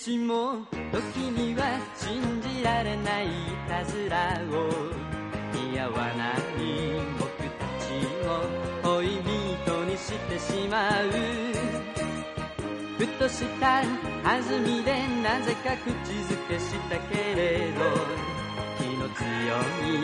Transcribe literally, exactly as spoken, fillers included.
しも時には信じられないいたずらを似合わない僕たちを恋人にしてしまう。ふとした弾みでなぜか口づけしたけれど気の強い